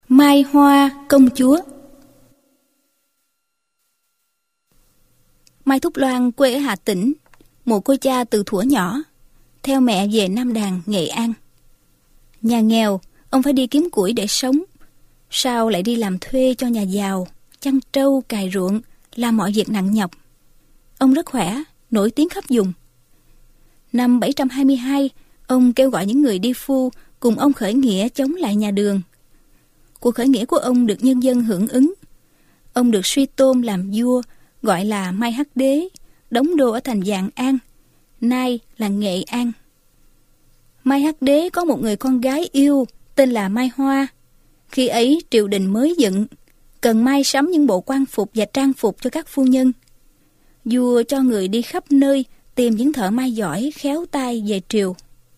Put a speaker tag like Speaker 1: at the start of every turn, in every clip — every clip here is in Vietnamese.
Speaker 1: Mai Hoa công chúa. Mai Thúc Loan quê ở Hà Tĩnh, mồ côi cha từ thuở nhỏ, theo mẹ về Nam Đàn, Nghệ An. Nhà nghèo, ông phải đi kiếm củi để sống, sau lại đi làm thuê cho nhà giàu, chăn trâu, cày ruộng, làm mọi việc nặng nhọc. Ông rất khỏe, nổi tiếng khắp vùng. Năm 722, ông kêu gọi những người đi phu cùng ông khởi nghĩa chống lại nhà Đường. Cuộc khởi nghĩa của ông được nhân dân hưởng ứng. Ông được suy tôn làm vua, gọi là Mai Hắc Đế, đóng đô ở thành Vạn An, nay là Nghệ An. Mai Hắc Đế có một người con gái yêu tên là Mai Hoa. Khi ấy triều đình mới dựng, cần may sắm những bộ quan phục và trang phục cho các phu nhân. Vua cho người đi khắp nơi tìm những thợ may giỏi, khéo tay về triều.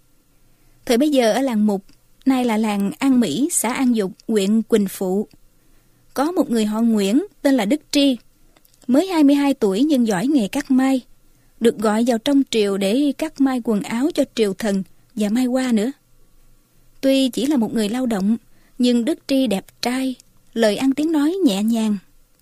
Speaker 1: Thời bấy giờ ở làng Mục, nay là làng An Mỹ, xã An Dục, huyện Quỳnh Phụ, có một người họ Nguyễn tên là Đức Tri, mới 22 tuổi nhưng giỏi nghề cắt may, được gọi vào trong triều để cắt may quần áo cho triều thần và may hoa nữa. Tuy chỉ là một người lao động, nhưng Đức Tri đẹp trai, lời ăn tiếng nói nhẹ nhàng.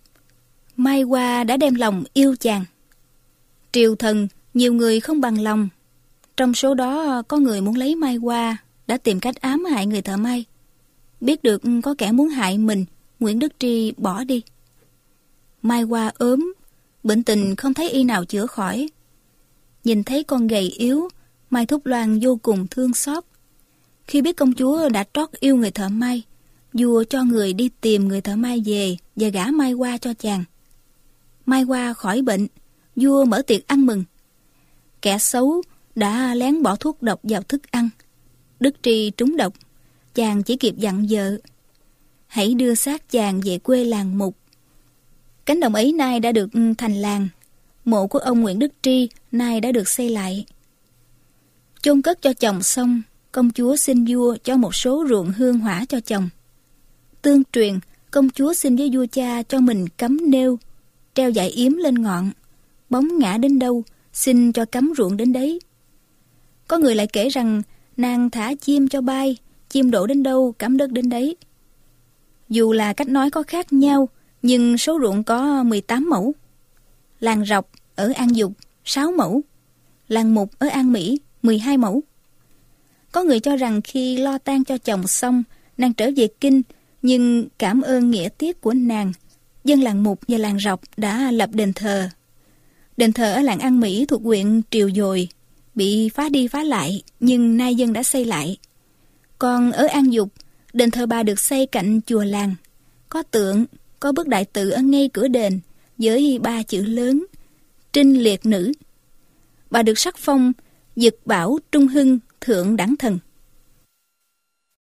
Speaker 1: Mai Hoa đã đem lòng yêu chàng. Triều thần nhiều người không bằng lòng, trong số đó có người muốn lấy Mai Hoa, đã tìm cách ám hại người thợ may. Biết được có kẻ muốn hại mình, Nguyễn Đức Tri bỏ đi. Mai Hoa ốm, bệnh tình không thấy y nào chữa khỏi. Nhìn thấy con gầy yếu, Mai Thúc Loan vô cùng thương xót. Khi biết công chúa đã trót yêu người thợ may, vua cho người đi tìm người thợ may về và gả Mai Hoa cho chàng. Mai Hoa khỏi bệnh, vua mở tiệc ăn mừng. Kẻ xấu đã lén bỏ thuốc độc vào thức ăn. Đức Tri trúng độc, chàng chỉ kịp dặn vợ: hãy đưa xác chàng về quê làng Mục. Cánh đồng ấy nay đã được thành làng. Mộ của ông Nguyễn Đức Tri nay đã được xây lại. Chôn cất cho chồng xong, công chúa xin vua cho một số ruộng hương hỏa cho chồng. Tương truyền, công chúa xin với vua cha cho mình cắm nêu, treo dải yếm lên ngọn, bóng ngã đến đâu, xin cho cắm ruộng đến đấy. Có người lại kể rằng nàng thả chim cho bay, chim đổ đến đâu cắm đất đến đấy. Dù là cách nói có khác nhau, nhưng số ruộng có 18 mẫu. Làng Rọc ở An Dục 6 mẫu, làng Mục ở An Mỹ 12 mẫu. Có người cho rằng khi lo tang cho chồng xong, nàng trở về kinh, nhưng cảm ơn nghĩa tiếc của nàng, dân làng Mục và làng Rọc đã lập đền thờ. Đền thờ ở làng An Mỹ thuộc huyện Triều Dồi, bị phá đi phá lại, nhưng nay dân đã xây lại. Còn ở An Dục, đền thờ bà được xây cạnh chùa làng, có tượng, có bức đại tự ở ngay cửa đền với 3 chữ lớn: Trinh Liệt Nữ. Bà được sắc phong Dực Bảo Trung Hưng Thượng Đẳng Thần.